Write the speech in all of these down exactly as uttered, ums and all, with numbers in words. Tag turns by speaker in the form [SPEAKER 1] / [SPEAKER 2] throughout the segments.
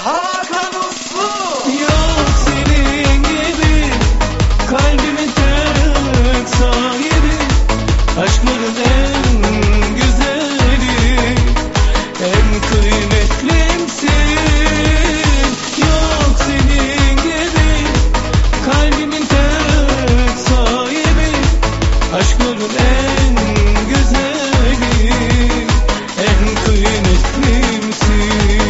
[SPEAKER 1] Hakan Uslu.
[SPEAKER 2] Yok senin gibi kalbimin tek sahibi, aşkların en güzeli, en kıymetlimsin. Yok senin gibi kalbimin tek sahibi, aşkların en güzeli, en kıymetlimsin.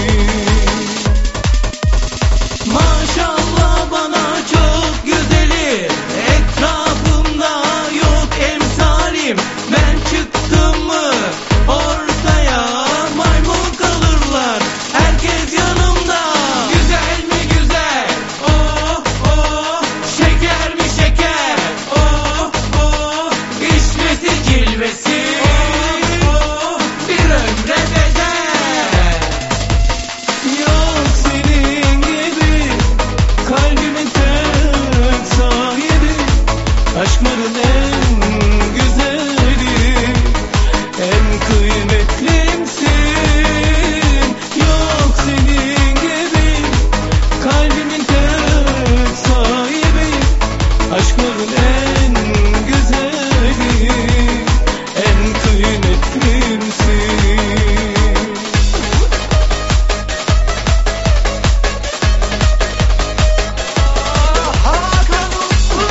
[SPEAKER 2] Maşallah bana çok güzeli, etrafımda yok emsalim. Ben çıktım mı ortaya maymun kalırlar, herkes yanımda. Güzel mi güzel, oh oh, şeker mi şeker, oh oh, içmesi cilvesi, oh oh, bir ömre bedel. Yok senin gibi kalbimin tek sahibi, aşkların en güzeli, en kıymetlimsin. Yok senin gibi kalbimin tek sahibi, aşkların en güzeli, en kıymetlimsin.
[SPEAKER 1] Hakan Uslu.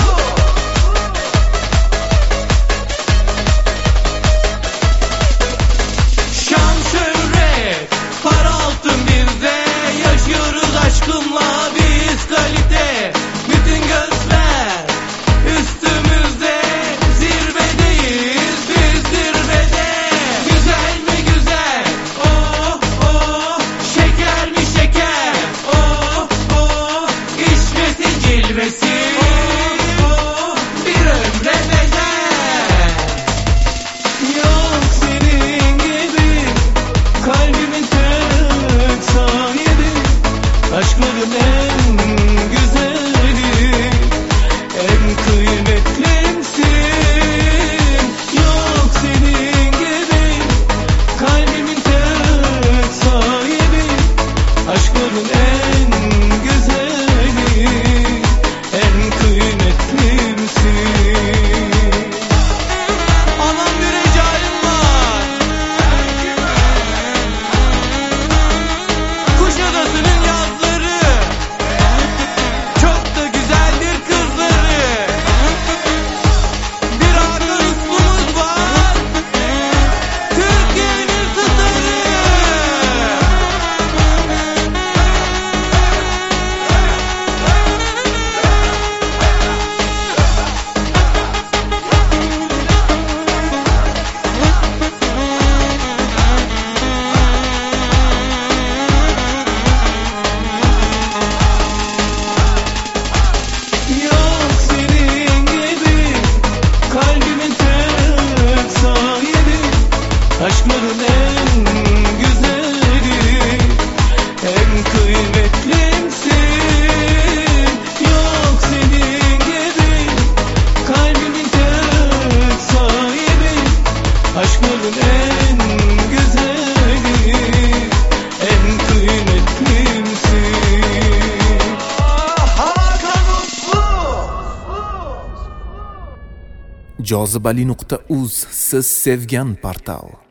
[SPEAKER 2] Şan şöhret, para altın bizde, yaşıyoruz aşkımla biz kalite. Bütün gözler üstümüzde, zirvedeyiz biz zirvede. Güzel mi güzel, oh oh, şeker mi şeker, oh oh, içmesi cilvesi, oh oh, bir ömre bedel. Yok senin gibi kalbimin tek sahibi, aşkların en güzeli, en kıymetlimsin. Yok senin gibi kalbimin tek sahibi, aşkların en güzeli, en kıymetlimsin. Anam bir recalim var. Kuşadası'nın yazları çok da güzeldir kızları. Bir Hakan Uslu'muz var, Türkiye'nin starı. Yok senin gibi kalbimin tek sahibi, aşkların en güzeli, en kıymetlimsin. Yok senin gibi kalbimin tek sahibi, aşkların en güzeli, en kıymetlimsin.
[SPEAKER 1] Hakan Uslu.
[SPEAKER 3] jozibali nuqta uz siz sevgan portal.